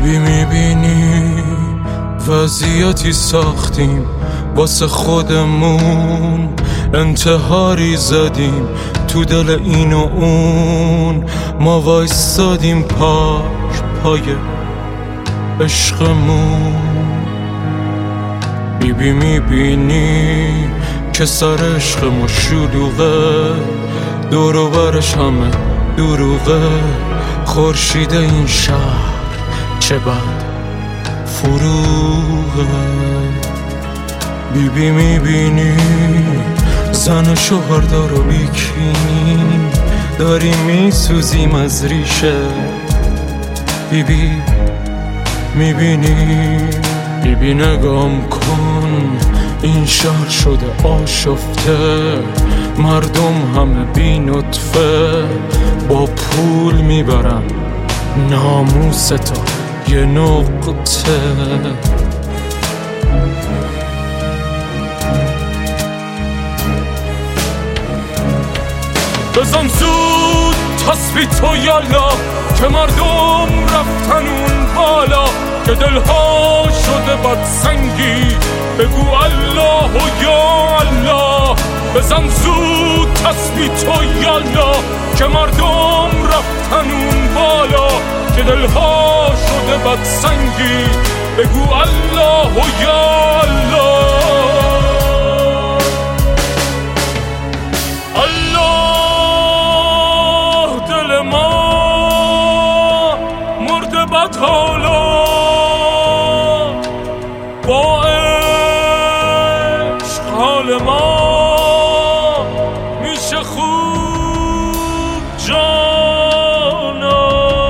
میبینی وضعیتی ساختیم واسه خودمون، انتحاری زدیم تو دل این و اون، ما وایستادیم پای عشقمون. میبینی که سر عشقمون شلوغه، دور و برش همه دروغه، خورشید این شهر چه بد فروغه. میبینی زن و شوهردار و بیکینی، داریم میسوزیم از ریشه. میبینی نگام کن، این شهر شده آشفته، مردم همه بی نطفه، با پول میبرن ناموس تا یه نقطه. بزن زود تسبیح تو یالا که مردم رفتن اون بالا، که دلها شده بدسنگی، بگو الله و یا الله. بزن زود تسبیح تو یالا که مردم رفتن اون بالا، که دلها شده بدسنگی، بگو الله و یا الله. حالا با عشق حال ما میشه خوب جانا.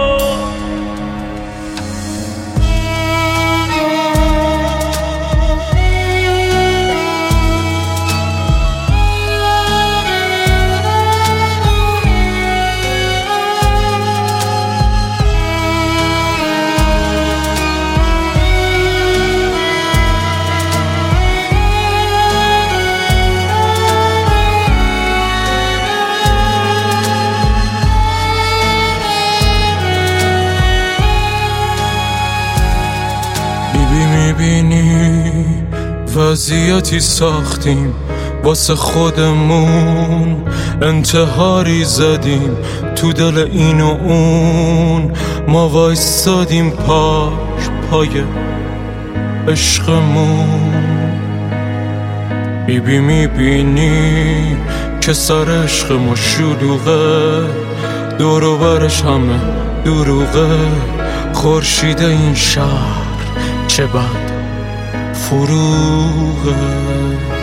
میبینی وضعیتی ساختیم واسه خودمون، انتحاری زدیم تو دل این و اون، ما وایستادیم پای عشقمون. میبینی که سر عشقمون شلوغه، دور و برش همه دروغه، خورشید این شهر چه بد فروغه.